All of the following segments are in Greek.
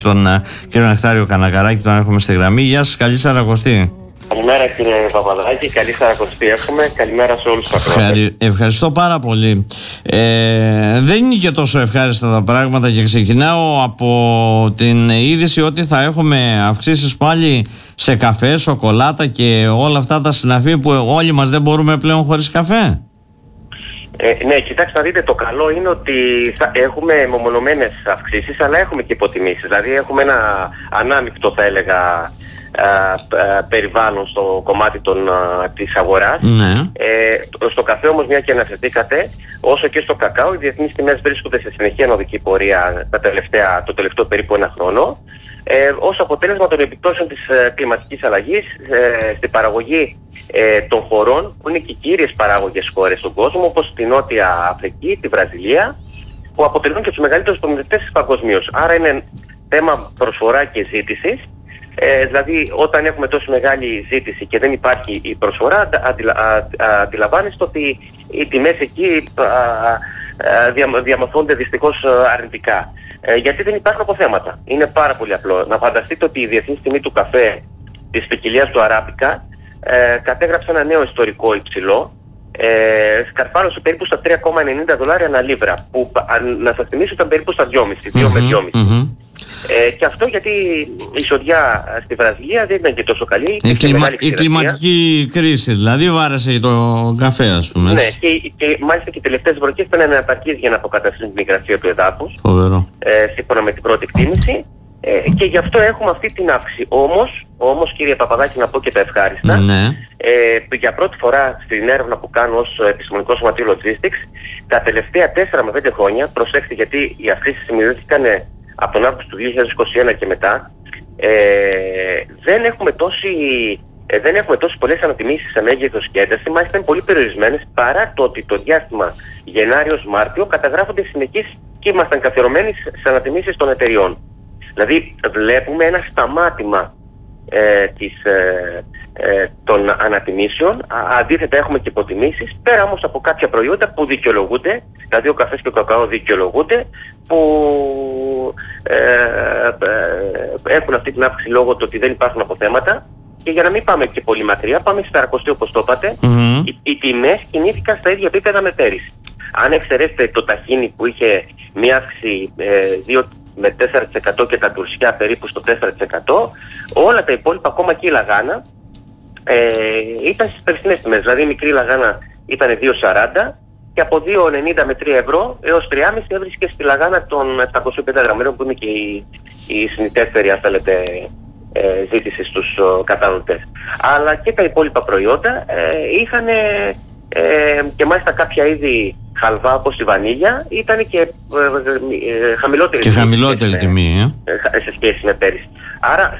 Τον κύριο Νεκτάριο Κανακαράκη, τον έχουμε στη γραμμή. Γεια σας, καλή Σαρακοστή. Καλημέρα κύριε Παπαδάκη, καλή Σαρακοστή εύχομαι. Καλημέρα σε όλους τους ακροατές. Ευχαριστώ πάρα πολύ. Δεν είναι και τόσο ευχάριστα τα πράγματα και ξεκινάω από την είδηση ότι θα έχουμε αυξήσεις πάλι σε καφέ, σοκολάτα και όλα αυτά τα συναφή που όλοι μας δεν μπορούμε πλέον χωρίς καφέ. Ναι, κοιτάξτε να δείτε, το καλό είναι ότι έχουμε μεμονωμένες αυξήσεις, αλλά έχουμε και υποτιμήσεις. Δηλαδή έχουμε ένα ανάμεικτο, θα έλεγα, περιβάλλον στο κομμάτι της αγοράς. Ναι. Στο καφέ όμως, μια και αναφερθήκατε, όσο και στο κακάο, οι διεθνείς τιμές βρίσκονται σε συνεχή ανωδική πορεία το τελευταίο περίπου ένα χρόνο. Ως αποτέλεσμα των επιπτώσεων της κλιματικής αλλαγής στην παραγωγή των χωρών που είναι και οι κύριες παράγωγες χώρες στον κόσμο, όπως τη Νότια Αφρική, τη Βραζιλία, που αποτελούν και τους μεγαλύτερους προμηθευτές παγκοσμίως. Άρα είναι θέμα προσφορά και ζήτησης. Δηλαδή όταν έχουμε τόσο μεγάλη ζήτηση και δεν υπάρχει η προσφορά, αντιλαμβάνεστε ότι οι τιμές εκεί διαμορφώνται δυστυχώς αρνητικά. Γιατί δεν υπάρχουν αποθέματα. Είναι πάρα πολύ απλό. Να φανταστείτε ότι η διεθνής τιμή του καφέ της ποικιλίας του Αράμπικα κατέγραψε ένα νέο ιστορικό υψηλό, σκαρφάλωσε περίπου στα $3,90 ανά λίβρα, που να σας θυμίσω ήταν περίπου στα 2,5 με 2,5. Και αυτό γιατί η εισοδιά στη Βραζιλία δεν ήταν και τόσο καλή. Η κλιματική κρίση δηλαδή βάρασε το καφέ, ας πούμε. Ναι, και μάλιστα και οι τελευταίες βροχές ήταν ανεπαρκείς για να αποκαταστήσουν την υγρασία του εδάφους, σύμφωνα με την πρώτη εκτίμηση. Και γι' αυτό έχουμε αυτή την αύξηση. Όμως κύριε Παπαδάκη, να πω και τα ευχάριστα. Ναι. Για πρώτη φορά στην έρευνα που κάνω ως επιστημονικό σωματείο Logistics, τα τελευταία 4 με 5 χρόνια, προσέξτε γιατί οι αυξήσεις σημειώθηκαν από τον Αύγουστο του 2021 και μετά, δεν έχουμε τόσες πολλές ανατιμήσεις σε μέγεθος και ένταση, μάλιστα είναι πολύ περιορισμένες, παρά το ότι το διάστημα Γενάριος-Μάρτιο καταγράφονται συνεχείς και ήμασταν καθιερωμένοι σε ανατιμήσεις των εταιριών. Δηλαδή βλέπουμε ένα σταμάτημα των ανατιμήσεων, αντίθετα έχουμε και υποτιμήσεις, πέρα όμως από κάποια προϊόντα που δικαιολογούνται, δηλαδή ο καφές και ο κακάο δικαιολογούνται, που έχουν αυτή την αύξηση λόγω του ότι δεν υπάρχουν αποθέματα. Και για να μην πάμε και πολύ μακριά, πάμε στη Σαρακοστή όπως το είπατε, οι τιμές κινήθηκαν στα ίδια επίπεδα με πέρυσι. Αν εξαιρέσετε το ταχίνι που είχε μια αύξηση 2 με 4% και τα τουρσιά περίπου στο 4%, όλα τα υπόλοιπα, ακόμα και η λαγάνα, ήταν στις περσινές τιμές. Δηλαδή η μικρή λαγάνα ήταν 2,40 και από 2,90 με 3 ευρώ έως 3,5 έβρισκε στη λαγάνα των 750 γραμμάρων, που είναι και η συνηθέστερη, αν θέλετε, ζήτηση στους καταναλωτές. Αλλά και τα υπόλοιπα προϊόντα είχαν και μάλιστα κάποια είδη χαλβά όπως η βανίλια ήταν και χαμηλότερη τιμή σε σχέση με πέρυσι. Άρα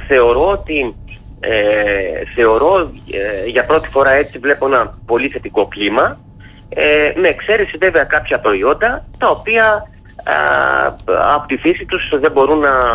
θεωρώ για πρώτη φορά έτσι βλέπω ένα πολύ θετικό κλίμα, με εξαίρεση βέβαια κάποια προϊόντα τα οποία από τη φύση τους δεν μπορούν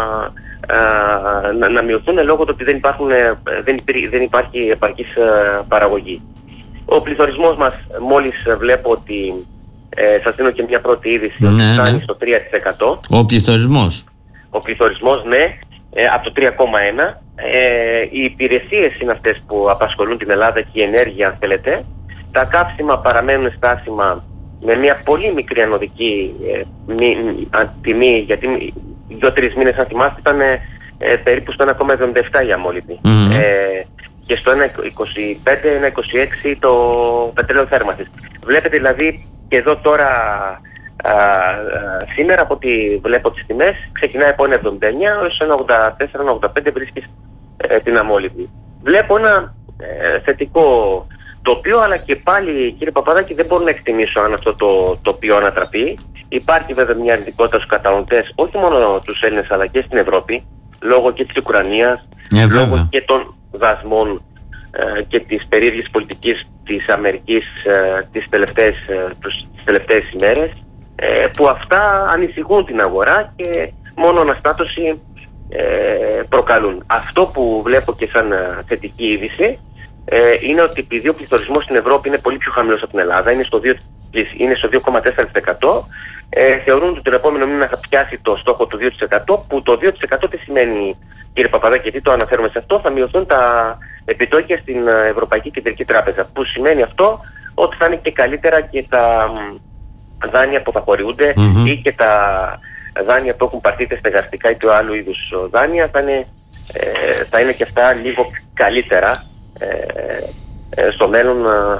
να μειωθούν λόγω του ότι δεν υπάρχει επαρκής παραγωγή. Ο πληθωρισμός μας, μόλις βλέπω ότι σας δίνω και μια πρώτη είδηση, ότι φτάνει στο 3%. Ο πληθωρισμός, ναι, από το 3,1%. Οι υπηρεσίες είναι αυτές που απασχολούν την Ελλάδα και η ενέργεια, αν θέλετε. Τα καύσιμα παραμένουν στάσιμα με μια πολύ μικρή ανωδική τιμή, γιατί 2-3 μήνες, αν θυμάστε, ήταν περίπου στο 1,77 η αμόλυβδη. Και στο 1,25-1,26 το πετρέλαιο θέρμανσης. Βλέπετε δηλαδή και εδώ τώρα σήμερα, από ό,τι βλέπω τις τιμές, ξεκινάει από 1,79 έως 1,84-1,85 βρίσκεις την αμόλυβδη. Βλέπω ένα θετικό τοπίο, αλλά και πάλι κύριε Παπαδάκη δεν μπορώ να εκτιμήσω αν αυτό το τοπίο ανατραπεί. Υπάρχει βέβαια μια αρνητικότητα στους καταναλωτές, όχι μόνο τους Έλληνες αλλά και στην Ευρώπη, λόγω και της Ουκρανίας, λόγω και των δασμών και της περίεργης πολιτικής της Αμερικής τις τελευταίες ημέρες, που αυτά ανησυχούν την αγορά και μόνο αναστάτωση προκαλούν. Αυτό που βλέπω και σαν θετική είδηση είναι ότι επειδή ο πληθωρισμός στην Ευρώπη είναι πολύ πιο χαμηλός από την Ελλάδα, είναι στο είναι στο 2,4%. Θεωρούν ότι τον επόμενο μήνα θα πιάσει το στόχο του 2%, που το 2% τι σημαίνει, κύριε Παπαδάκη, γιατί το αναφέρουμε σε αυτό? Θα μειωθούν τα επιτόκια στην Ευρωπαϊκή Κεντρική Τράπεζα, που σημαίνει αυτό ότι θα είναι και καλύτερα και τα δάνεια που θα χορηγούνται ή και τα δάνεια που έχουν πάρθει είτε στεγαστικά είτε άλλου είδους δάνεια θα είναι και αυτά λίγο καλύτερα στο μέλλον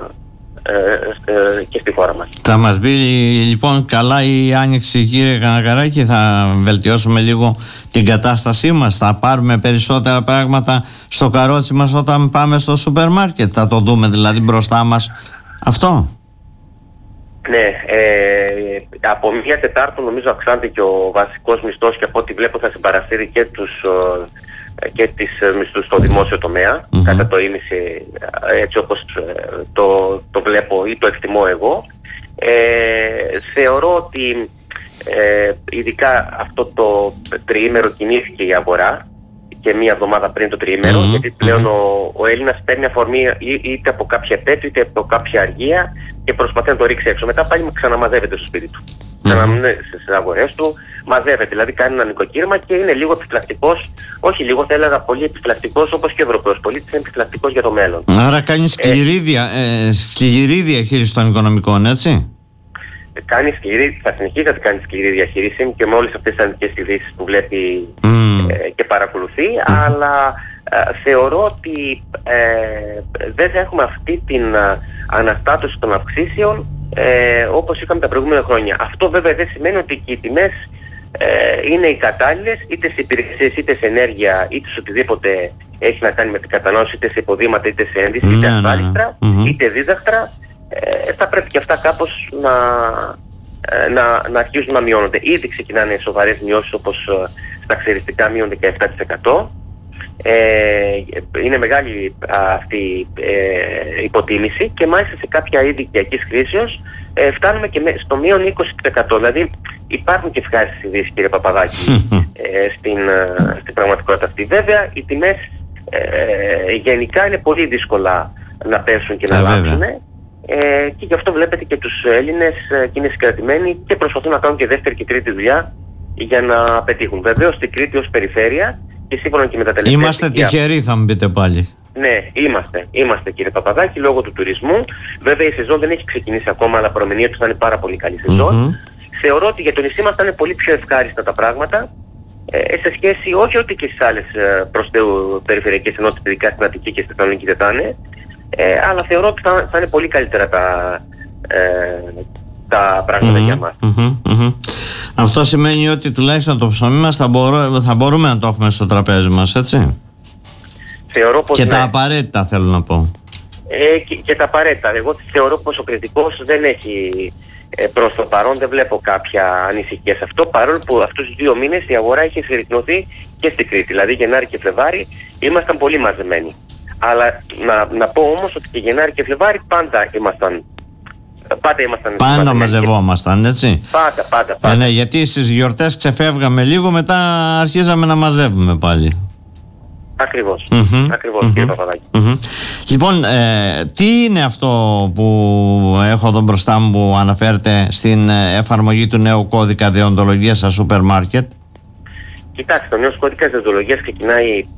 και στη χώρα μας. Θα μας μπει λοιπόν καλά η άνοιξη, κύριε Κανακαράκη? Θα βελτιώσουμε λίγο την κατάστασή μας? Θα πάρουμε περισσότερα πράγματα στο καρότσι μας όταν πάμε στο σούπερ μάρκετ? Θα το δούμε δηλαδή μπροστά μας αυτό? Ναι, από 1 Τετάρτου νομίζω αυξάνεται και ο βασικός μισθός, και από ό,τι βλέπω θα συμπαρασύρει και τις μισθούς στο δημόσιο τομέα, κατά το ίμιση, έτσι όπως το βλέπω ή το εκτιμώ εγώ. Θεωρώ ότι ειδικά αυτό το τριήμερο κινήθηκε η αγορά και μία εβδομάδα πριν το τριήμερο, γιατί πλέον ο Έλληνας παίρνει αφορμή είτε από κάποια επέτειο είτε από κάποια αργία και προσπαθεί να το ρίξει έξω. Μετά πάλι ξαναμαζεύεται στο σπίτι του. Ξαναμείνει στις αγορές του, μαζεύεται, δηλαδή κάνει ένα νοικοκύρημα και είναι λίγο επιφυλακτικός, όχι λίγο, θα έλεγα πολύ επιφυλακτικός, όπως και ο Ευρωπαίος πολίτης είναι επιφυλακτικός για το μέλλον. Άρα κάνει σκληρή διαχείριση των οικονομικών, έτσι? Θα συνεχίσει να κάνει σκληρή διαχείριση και με όλες αυτές τις αρνητικές ειδήσεις που βλέπει και παρακολουθεί, αλλά θεωρώ ότι δεν θα έχουμε αυτή την αναστάτωση των αυξήσεων όπως είχαμε τα προηγούμενα χρόνια. Αυτό βέβαια δεν σημαίνει ότι και οι τιμές είναι οι κατάλληλες, είτε σε υπηρεσίες, είτε σε ενέργεια, είτε σε οτιδήποτε έχει να κάνει με την κατανάλωση, είτε σε υποδήματα, είτε σε ένδυση, είτε ασφάλιστρα, είτε δίδαχτρα. Θα πρέπει και αυτά κάπως να αρχίσουν να μειώνονται. Ήδη ξεκινάνε σοβαρές μειώσεις, όπως στα ξεριστικά μείον 17%. Είναι μεγάλη αυτή η υποτίμηση και μάλιστα σε κάποια είδη οικιακής χρήσεως φτάνουμε και στο μείον 20%. Δηλαδή υπάρχουν και ευχάριστες ειδήσεις, κύριε Παπαδάκη, στην πραγματικότητα αυτή. Βέβαια οι τιμές γενικά είναι πολύ δύσκολα να πέσουν και να αλλάξουν. Και γι' αυτό βλέπετε και τους Έλληνες και είναι συγκρατημένοι και προσπαθούν να κάνουν και δεύτερη και τρίτη δουλειά για να πετύχουν. Βεβαίως στην Κρήτη ως περιφέρεια και σύμφωνα και με τα τελευταία. Είμαστε τυχεροί, θα μου πείτε πάλι. Ναι, είμαστε κύριε Παπαδάκη, λόγω του τουρισμού. Βέβαια η σεζόν δεν έχει ξεκινήσει ακόμα, αλλά προμηνύει ότι θα είναι πάρα πολύ καλή σεζόν. Θεωρώ ότι για το νησί μας θα είναι πολύ πιο ευχάριστα τα πράγματα σε σχέση, όχι ότι και στις άλλες προς Θεού περιφερειακές ενότητες, ειδικά στην Αττική και στη Θεσσαλονίκη δεν θα είναι, αλλά θεωρώ ότι θα είναι πολύ καλύτερα τα πράγματα για μας. Αυτό σημαίνει ότι τουλάχιστον το ψωμί μας θα μπορούμε να το έχουμε στο τραπέζι μας, έτσι? Θεωρώ πως και τα απαραίτητα, θέλω να πω. Και τα απαραίτητα. Εγώ θεωρώ πως ο κριτικός δεν έχει προς το παρόν, δεν βλέπω κάποια ανησυχία σε αυτό, παρόλο που αυτούς τους 2 μήνες η αγορά είχε συρρυκνωθεί και στην Κρήτη. Δηλαδή Γενάρη και Φλεβάρη ήμασταν πολύ μαζεμένοι. Αλλά να πω όμως ότι και Γενάρη και Φλεβάρη πάντα ήμασταν μαζευόμασταν, έτσι? Πάντα. Ναι, γιατί στις γιορτές ξεφεύγαμε λίγο, μετά αρχίζαμε να μαζεύουμε πάλι. Ακριβώς, κύριε Παπαδάκη. Λοιπόν, τι είναι αυτό που έχω εδώ μπροστά μου που αναφέρεται στην εφαρμογή του νέου κώδικα δεοντολογίας στα σούπερ μάρκετ? Κοιτάξτε, ο νέος κώδικας δεοντολογίας ξεκινάει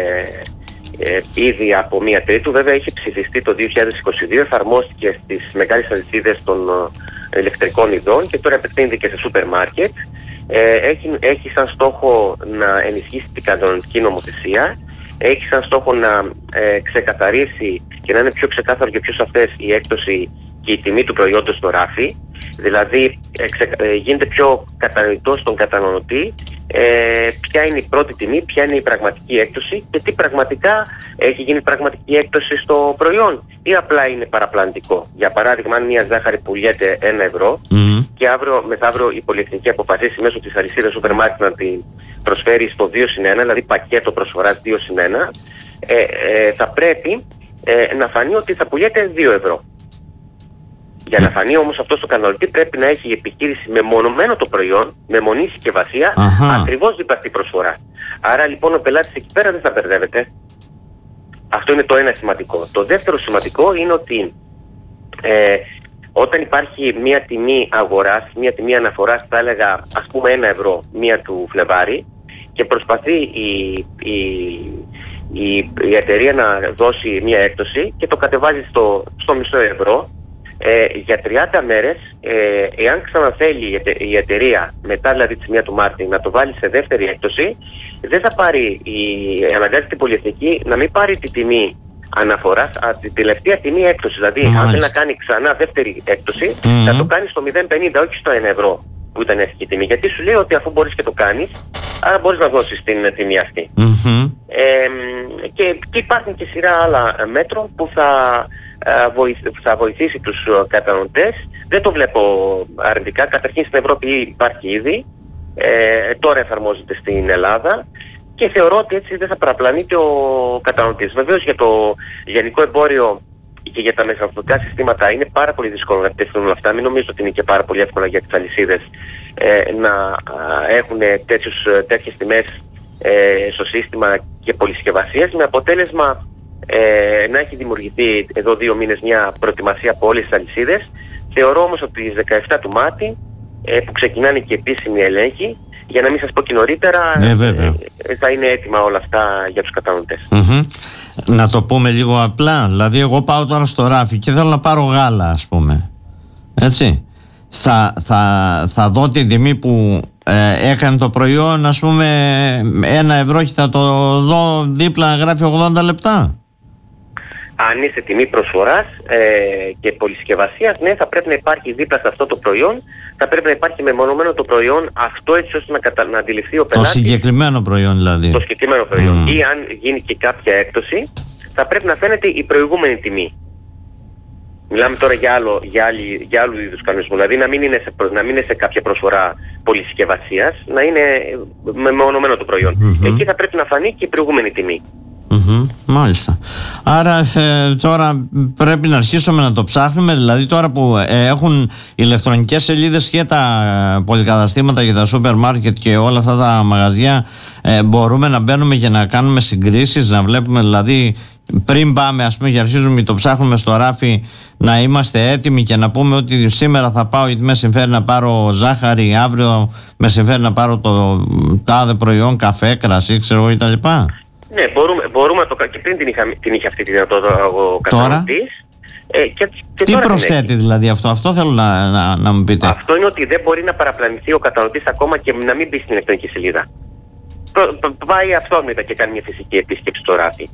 ήδη από 1 Τρίτου. Βέβαια είχε ψηφιστεί το 2022, εφαρμόστηκε στις μεγάλες αλυσίδες των ηλεκτρικών ειδών και τώρα επεκτείνεται και σε σούπερ μάρκετ. Έχει σαν στόχο να ενισχύσει την κανονιστική νομοθεσία, έχει σαν στόχο να ξεκαθαρίσει και να είναι πιο ξεκάθαρο και πιο σαφές η έκπτωση και η τιμή του προϊόντος στο ράφι. Δηλαδή γίνεται πιο κατανοητό στον καταναλωτή ποια είναι η πρώτη τιμή, ποια είναι η πραγματική έκπτωση και τι πραγματικά έχει γίνει πραγματική έκπτωση στο προϊόν ή απλά είναι παραπλανητικό. Για παράδειγμα, αν μια ζάχαρη πουλιέται 1 ευρώ και μεθαύριο η πολυεθνική αποφασίσει μέσω της αλυσίδας σούπερ μάρκετ να την προσφέρει στο 2/1, δηλαδή πακέτο προσφοράς 2/1, θα πρέπει να φανεί ότι θα πουλιέται 2 ευρώ. Για να φανεί όμως αυτό στο καταναλωτή πρέπει να έχει η επιχείρηση μεμονωμένο το προϊόν, με μονή συσκευασία, ακριβώς διπλαστή προσφορά. Άρα λοιπόν ο πελάτης εκεί πέρα δεν θα μπερδεύεται. Αυτό είναι το ένα σημαντικό. Το δεύτερο σημαντικό είναι ότι όταν υπάρχει μια τιμή αγοράς, μια τιμή αναφοράς, θα έλεγα ας πούμε 1 ευρώ, μία του Φλεβάρι, και προσπαθεί η εταιρεία να δώσει μια έκπτωση και το κατεβάζει στο μισό ευρώ, για 30 μέρες, εάν ξαναθέλει η εταιρεία μετά δηλαδή τη 1 του Μάρτη να το βάλει σε δεύτερη έκπτωση, δεν θα πάρει, αναγκάζει την πολυεθνική να μην πάρει τη τιμή αναφοράς, την τελευταία τιμή έκπτωση. Δηλαδή, αν θέλει να κάνει ξανά δεύτερη έκπτωση, θα το κάνει στο 0,50, όχι στο 1 ευρώ που ήταν η τιμή. Γιατί σου λέει ότι αφού μπορείς και το κάνεις, άρα μπορείς να δώσεις την τιμή αυτή. Και υπάρχουν και σειρά άλλα μέτρων που θα βοηθήσει τους καταναλωτές. Δεν το βλέπω αρνητικά. Καταρχήν στην Ευρώπη υπάρχει ήδη, τώρα εφαρμόζεται στην Ελλάδα και θεωρώ ότι έτσι δεν θα παραπλανείται ο καταναλωτής. Βεβαίως για το γενικό εμπόριο και για τα μεταφορικά συστήματα είναι πάρα πολύ δύσκολο να επιτευχθούν όλα αυτά. Μην νομίζω ότι είναι και πάρα πολύ εύκολα για τις αλυσίδες να έχουν τέτοιες τιμές στο σύστημα και πολυσκευασίες, με αποτέλεσμα να έχει δημιουργηθεί εδώ 2 μήνες μια προετοιμασία από όλες τις αλυσίδες. Θεωρώ όμως ότι τις 17 του Μάρτη, που ξεκινάνε και επίσημοι ελέγχοι, για να μην σας πω και νωρίτερα, θα είναι έτοιμα όλα αυτά για τους καταναλωτές. Να το πούμε λίγο απλά. Δηλαδή εγώ πάω τώρα στο ράφι και θέλω να πάρω γάλα, ας πούμε. Έτσι. Θα δω την τιμή που έκανε το προϊόν, ας πούμε 1 ευρώ, και θα το δω δίπλα να γράφει 80 λεπτά. Αν είσαι τιμή προσφοράς και πολυσκευασίας, ναι, θα πρέπει να υπάρχει δίπλα σε αυτό το προϊόν, θα πρέπει να υπάρχει μεμονωμένο το προϊόν αυτό, έτσι ώστε να αντιληφθεί ο πελάτης. Το συγκεκριμένο προϊόν δηλαδή. Το συγκεκριμένο προϊόν. Ή αν γίνει και κάποια έκπτωση, θα πρέπει να φαίνεται η προηγούμενη τιμή. Μιλάμε τώρα για άλλου είδους κανονισμό. Δηλαδή να μην είναι σε κάποια προσφορά πολυσκευασίας, να είναι μεμονωμένο το προϊόν. Εκεί θα πρέπει να φανεί και η προηγούμενη τιμή. Μάλιστα. Άρα τώρα πρέπει να αρχίσουμε να το ψάχνουμε. Δηλαδή τώρα που έχουν ηλεκτρονικές σελίδες και τα πολυκαταστήματα και τα σούπερ μάρκετ και όλα αυτά τα μαγαζιά, μπορούμε να μπαίνουμε και να κάνουμε συγκρίσεις, να βλέπουμε δηλαδή πριν πάμε, ας πούμε, και αρχίζουμε και το ψάχνουμε στο ράφι, να είμαστε έτοιμοι και να πούμε ότι σήμερα θα πάω γιατί με συμφέρει να πάρω ζάχαρη, αύριο με συμφέρει να πάρω το τάδε προϊόν, καφέ, κρασί, ξέρω εγώ κτλ. Ναι, μπορούμε να το κάνουμε. Και πριν την είχε αυτή τη δυνατότητα ο καταναλωτής. Τι προσθέτει δηλαδή αυτό? Αυτό θέλω να μου πείτε. Αυτό είναι ότι δεν μπορεί να παραπλανηθεί ο καταναλωτής ακόμα και να μην μπει στην ηλεκτρονική σελίδα. Πάει αυτόματα και κάνει μια φυσική επίσκεψη στο ράφι,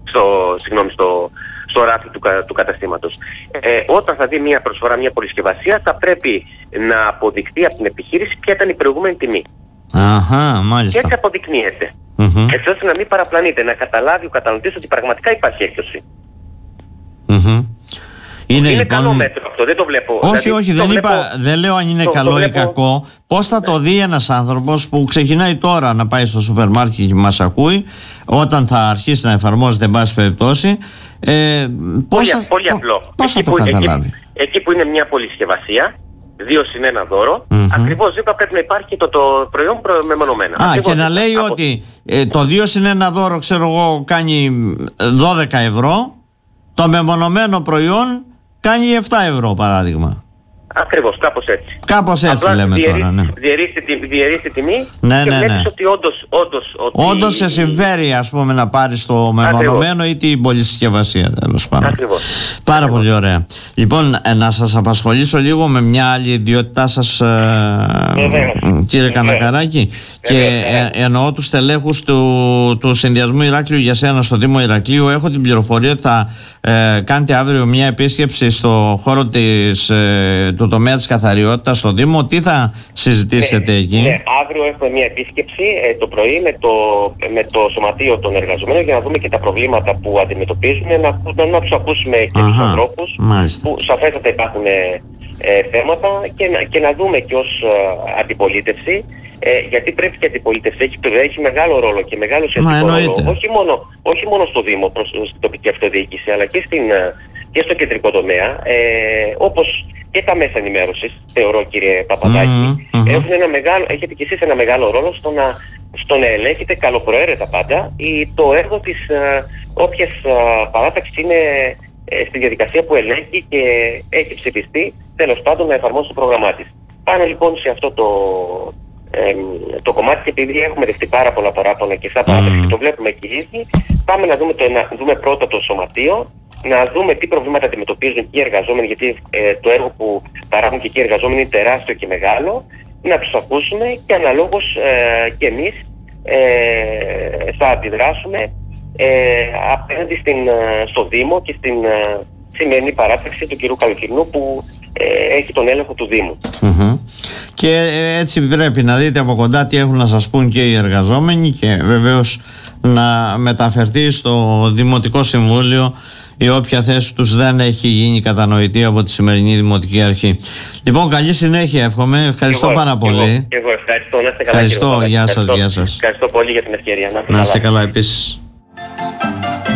στο ράφι του καταστήματος. Όταν θα δει μια προσφορά, μια πολυσκευασία, θα πρέπει να αποδεικτεί από την επιχείρηση ποια ήταν η προηγούμενη τιμή. Μάλιστα. Και έτσι αποδεικνύεται. Έτσι ώστε να μην παραπλανείται, να καταλάβει ο καταναλωτής ότι πραγματικά υπάρχει έκπτωση. Είναι λοιπόν καλό μέτρο αυτό, δεν το βλέπω. Όχι, δεν λέω αν είναι καλό ή κακό. Πώς θα το δει ένας άνθρωπος που ξεκινάει τώρα να πάει στο σούπερ μάρκετ και μας ακούει, όταν θα αρχίσει να εφαρμόζεται, εν πάση περιπτώσει, πολύ απλό. Πώς θα το καταλάβει? Εκεί που είναι μια πολυσκευασία, 2 συν 1 δώρο, ακριβώς δίπλα πρέπει να υπάρχει το προϊόν μεμονωμένα. Και να λέει ότι το 2 συν 1 δώρο, ξέρω εγώ, κάνει 12 ευρώ, το μεμονωμένο προϊόν κάνει 7 ευρώ παράδειγμα. Ακριβώς, κάπως έτσι. Κάπως έτσι λέμε τώρα, ναι. Διαιρείς τη τιμή και βλέπεις ότι όντως σε συμφέρει, ας πούμε, να πάρεις το μεμονωμένο ή την πολυσκευασία, τέλος πάντων. Ακριβώς. Πάρα πολύ ωραία. Λοιπόν, να σας απασχολήσω λίγο με μια άλλη ιδιότητά σας, κύριε Κανακαράκη, και εννοώ τους τελέχους του συνδυασμού Ηράκλειο για Σένα στο Δήμο Ηρακλείου. Έχω την πληροφορία ότι θα κάνετε αύριο μια επίσκεψη στο χώρο του τομέα της καθαριότητας στο Δήμο. Τι θα συζητήσετε εκεί? Ναι, αύριο έχουμε μια επίσκεψη το πρωί με το Σωματείο των Εργαζομένων για να δούμε και τα προβλήματα που αντιμετωπίζουν, να τους ακούσουμε και τους ανθρώπους που σαφέστατα υπάρχουν θέματα και να δούμε και ως αντιπολίτευση, γιατί πρέπει και η αντιπολίτευση έχει μεγάλο ρόλο και μεγάλο σημαντικό ρόλο, όχι μόνο στο Δήμο, στην τοπική αυτοδιοίκηση, αλλά και στο κεντρικό τομέα, όπως και τα μέσα ενημέρωσης, θεωρώ, κύριε Παπαδάκη, έχετε και εσείς ένα μεγάλο ρόλο στο να ελέγχετε καλοπροαίρετα πάντα το έργο της όποιας παράταξης είναι στη διαδικασία που ελέγχει και έχει ψηφιστεί τέλος πάντων να εφαρμόσει το πρόγραμμά της. Πάνε λοιπόν σε αυτό το κομμάτι, και επειδή έχουμε δεχτεί πάρα πολλά παράπονα και σαν παράδειγμα και το βλέπουμε εκεί ήδη, πάμε να δούμε πρώτα το σωματείο, να δούμε τι προβλήματα αντιμετωπίζουν και οι εργαζόμενοι, γιατί το έργο που παράγουν και οι εργαζόμενοι είναι τεράστιο και μεγάλο, να τους ακούσουμε και αναλόγως και εμείς θα αντιδράσουμε απέναντι στο Δήμο και στην σημερινή παράταξη του κ. Καλοκαιρινού που έχει τον έλεγχο του Δήμου. Και έτσι πρέπει να δείτε από κοντά τι έχουν να σας πούν και οι εργαζόμενοι, και βεβαίως να μεταφερθεί στο Δημοτικό Συμβούλιο η όποια θέση τους δεν έχει γίνει κατανοητή από τη σημερινή Δημοτική Αρχή. Λοιπόν, καλή συνέχεια εύχομαι. Ευχαριστώ πάρα πολύ. Εγώ ευχαριστώ. Να είστε καλά. Ευχαριστώ. Γεια σας. Ευχαριστώ πολύ για την ευκαιρία. Να είστε καλά επίσης.